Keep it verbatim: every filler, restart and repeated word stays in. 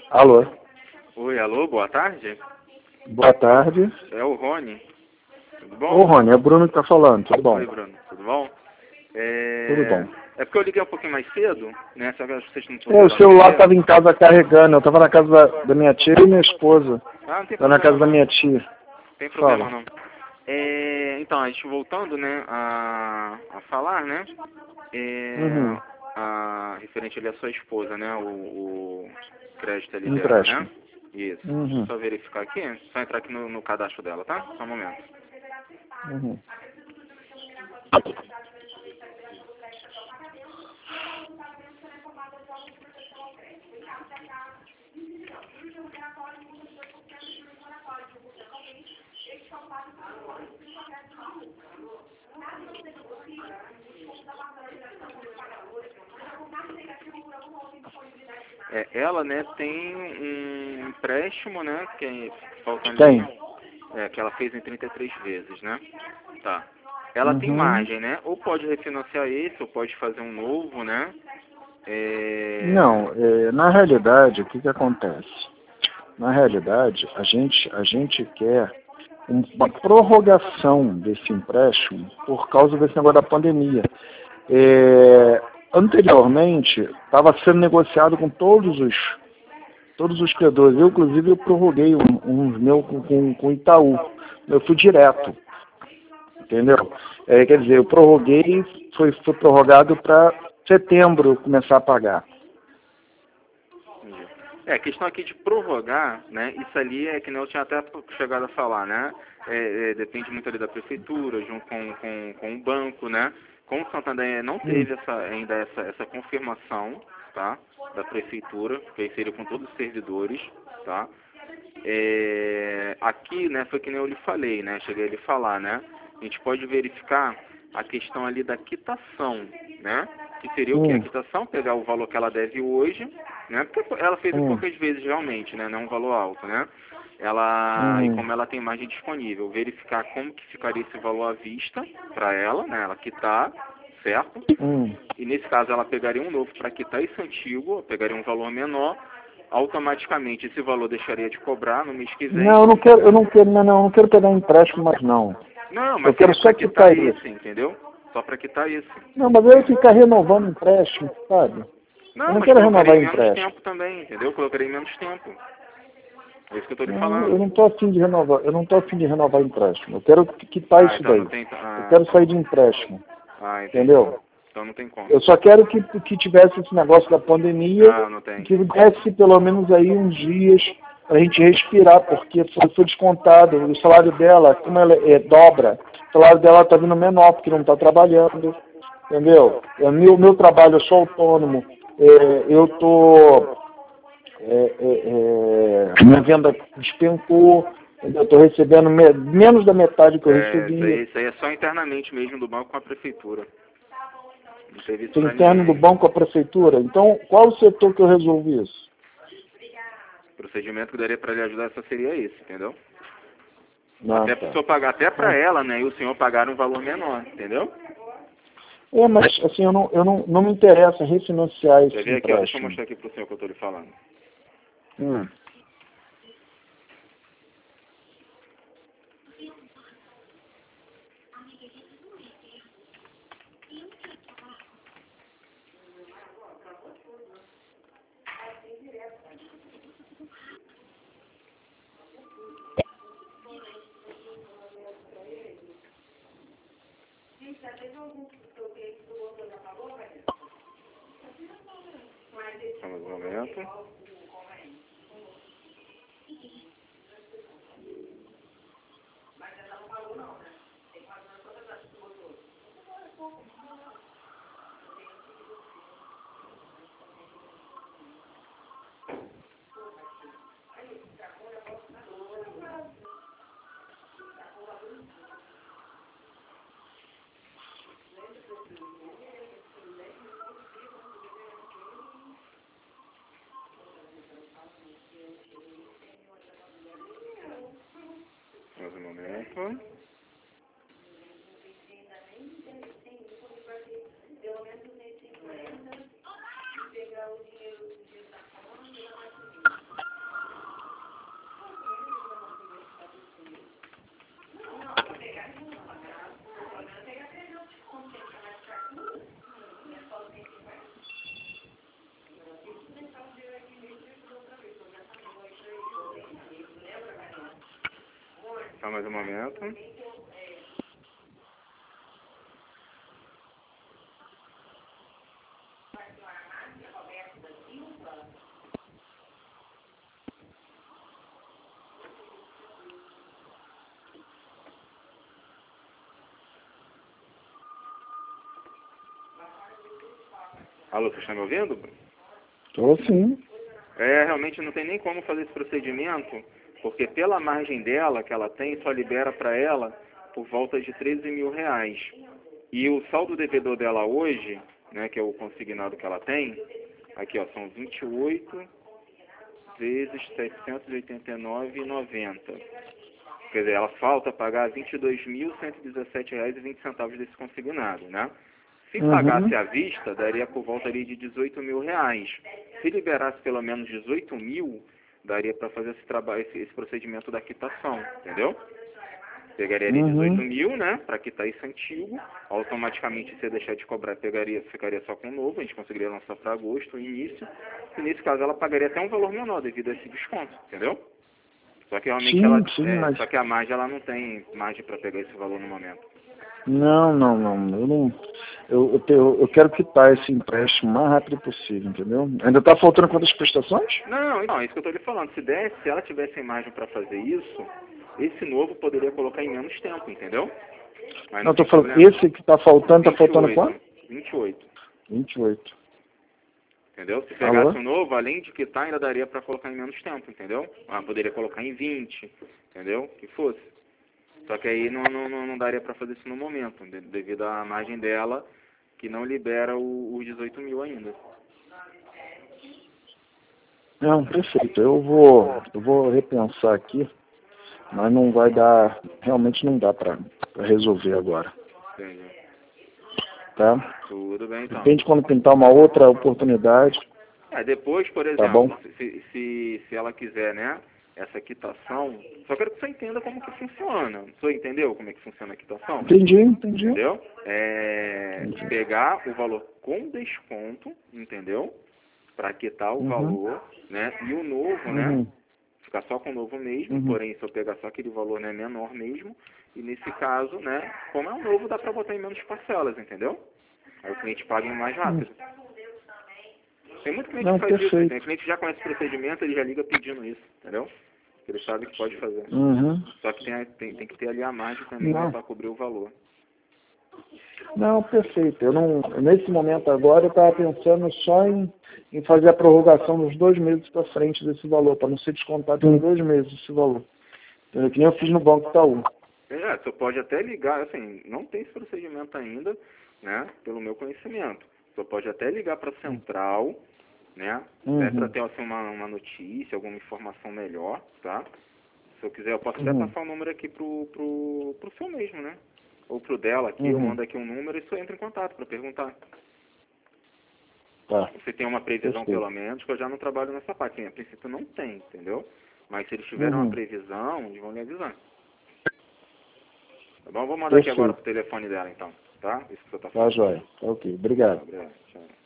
Alô, Oi, alô, boa tarde. boa tarde. É o Rony. Tudo bom? Ô Rony, é o Bruno que tá falando, tudo bom? Oi, Bruno. Tudo bom? Tudo É... bom. é porque eu liguei um pouquinho mais cedo, né? Só que acho que vocês não É, o puderam celular atender. tava em casa carregando, eu tava na casa da, da minha tia e minha esposa. Ah, não tem Tava na casa problema da não. minha Não tia. tem problema Fala. não. É... Então, a gente voltando, né, a, a falar, né? É... Uhum. A... Referente ali à sua esposa, né? O, o crédito ali dela, né? Empréstimo. Isso. Deixa eu Uhum. só verificar aqui. Só entrar aqui no, no cadastro dela, tá? Só um momento. Uhum. É, ela, né, tem um empréstimo, né, que é faltando ali, Tem. é, que ela fez em trinta e três vezes, né? Tá. Ela tem Uhum. margem, né? Ou pode refinanciar esse, ou pode fazer um novo, né? É... Não, é, na realidade, o que que acontece? Na realidade, a gente, a gente quer uma prorrogação desse empréstimo por causa desse negócio da pandemia. É, anteriormente, estava sendo negociado com todos os todos os credores. Eu, inclusive, eu prorroguei um, uns meus com, com, com o Itaú. Eu fui direto, entendeu? É, quer dizer, eu prorroguei, foi, foi prorrogado para setembro eu começar a pagar. entendi. É, a questão aqui de prorrogar, né? Isso ali é que nem eu tinha até chegado a falar, né? É, é, depende muito ali da prefeitura, junto com, com, com o banco, né? Como o Santander não Hum, teve essa, ainda essa, essa confirmação, tá? Da prefeitura, que aí seria com todos os servidores, tá? É, aqui, né, foi que nem eu lhe falei, né? Cheguei a lhe falar, né? A gente pode verificar a questão ali da quitação, né? Que seria o quê? A hum, quitação, pegar o valor que ela deve hoje, né? Porque ela fez em hum, poucas vezes realmente, né? Não é um valor alto, né? Ela, e uhum, como ela tem margem disponível, verificar como que ficaria esse valor à vista para ela, né? Ela quitar, certo? hum. E nesse caso ela pegaria um novo para quitar esse antigo, pegaria um valor menor, automaticamente esse valor deixaria de cobrar no mês que Não, vem. eu não quero, eu não quero, não, não, eu não quero pegar empréstimo mais não. Não, Eu mas quero seria só para quitar quitar isso. esse, entendeu? Só para quitar esse. Não, mas eu ficar renovando empréstimo, sabe? Eu Não, não mas quero colocaria renovar em menos empréstimo. tempo também, entendeu? Colocaria em menos tempo. É isso que eu estou lhe Não, eu falando. não estou afim de renovar, eu não estou afim de renovar empréstimo. Eu quero quitar Ah, isso então não daí. tem. Eu Ah, quero então. sair de empréstimo, Ah, entendi. entendeu? Então não tem como. Eu só quero que, que tivesse esse negócio da pandemia Não, não e tem. que desse pelo menos aí uns dias para a gente respirar, porque foi, foi descontado. O salário dela, como ela é, dobra, o salário dela está vindo menor porque não está trabalhando, entendeu? O meu, meu trabalho, eu sou autônomo, é, eu estou. É, é, é, minha venda despencou, eu estou recebendo me, menos da metade que eu É, isso recebia. aí, isso aí é só internamente mesmo do banco com a prefeitura. Não teve isso Tem para interno do ninguém. banco à prefeitura. Então, qual o setor que eu resolvi isso? O procedimento que daria para lhe ajudar só seria esse, entendeu? Não, Até para o tá. senhor pagar, até para Não. ela, né? E o senhor pagar um valor menor, entendeu? É, mas assim, eu não, eu não, não me interessa refinanciar Quer esse ver aqui, ó? Deixa eu empréstimo. mostrar aqui pro senhor o que eu tô lhe falando. Hum. Só mais um momento. Mais um momento. Só mais um momento. Alô, você está me ouvindo? Estou sim. É, realmente não tem nem como fazer esse procedimento, porque pela margem dela, que ela tem, só libera para ela por volta de treze mil reais. E o saldo devedor dela hoje, né, que é o consignado que ela tem, aqui ó, são vinte e oito vezes setecentos e oitenta e nove reais e noventa centavos. Quer dizer, ela falta pagar vinte e dois mil cento e dezessete reais e vinte centavos desse consignado, né? Se Uhum. pagasse à vista, daria por volta ali de dezoito mil reais. Se liberasse pelo menos dezoito mil, daria para fazer esse trabalho, esse, esse procedimento da quitação, entendeu? Pegaria ali dezoito Uhum. mil, né, para quitar isso antigo, automaticamente se deixar de cobrar, pegaria, ficaria só com o novo, a gente conseguiria lançar para agosto, o início, e nesse caso ela pagaria até um valor menor devido a esse desconto, entendeu? Só que realmente Sim, ela, sim, é, mas... só que a margem ela não tem margem para pegar esse valor no momento. Não, não, não. Eu não. Eu, eu, tenho- eu quero quitar esse empréstimo o mais rápido possível, entendeu? Ainda está faltando quantas prestações? Não, então, é isso que eu estou lhe falando. Se der, se ela tivesse margem para fazer isso, esse novo poderia colocar em menos tempo, entendeu? Mas Não, não estou tem falando, problema. esse que está faltando, está faltando quanto? vinte e oito. vinte e oito. Entendeu? Se Alô? pegasse o novo, além de quitar, ainda daria para colocar em menos tempo, entendeu? Ah, poderia colocar em vinte, entendeu? Que fosse. Só que aí não, não, não não daria para fazer isso no momento, de- devido à margem dela, que não libera o- os dezoito mil ainda. Não, perfeito. Eu vou, eu vou repensar aqui, mas não vai dar, realmente não dá para resolver agora, Entendeu? tá? Tudo bem, então. Depende quando pintar uma outra oportunidade, É, depois, por tá bom? exemplo, se, se, se ela quiser, né, essa quitação, só quero que você entenda como que funciona. Você entendeu como é que funciona a quitação? Entendi, entendi. Entendeu? É, Entendi. pegar o valor com desconto, entendeu? Para quitar o Uhum, valor, né? E o novo, né? uhum, Ficar só com o novo mesmo, uhum. porém, se eu pegar só aquele valor, né, menor mesmo, e nesse caso, né, como é um novo, dá para botar em menos parcelas, entendeu? Aí o cliente paga mais Hum. rápido. Tem muito cliente Não, que faz isso, tem perfeito. cliente que já conhece o procedimento, ele já liga pedindo isso, entendeu? Ele sabe que pode fazer. Uhum. Só que tem, tem, tem que ter ali a margem também, né, Não, para cobrir o valor. não, perfeito. Eu não, nesse momento agora eu estava pensando só em, em fazer a prorrogação dos dois meses para frente desse valor, para não ser descontado em dois meses esse valor. Entendeu? Que nem eu fiz no Banco Itaú. É, você pode até ligar, assim, não tem esse procedimento ainda, né, pelo meu conhecimento. Você pode até ligar para a central, né, até para Uhum. ter assim, uma, uma notícia, alguma informação melhor, tá? Se eu quiser, eu posso até Uhum. passar o número aqui pro, pro, pro seu mesmo, né? Ou pro dela aqui, eu Uhum. mando aqui um número e você entra em contato para perguntar. Tá, Você tem uma previsão, pelo perfeito. menos, que eu já não trabalho nessa parte. A princípio não tem, entendeu? Mas se eles tiverem uma Uhum. previsão, eles vão lhe avisar. Tá bom? Vou mandar aqui agora Perfeito. pro telefone dela, então. Tá? Isso que você tá Tá, falando. joia. Tá, ok. Tá, Obrigado. obrigado. Tchau.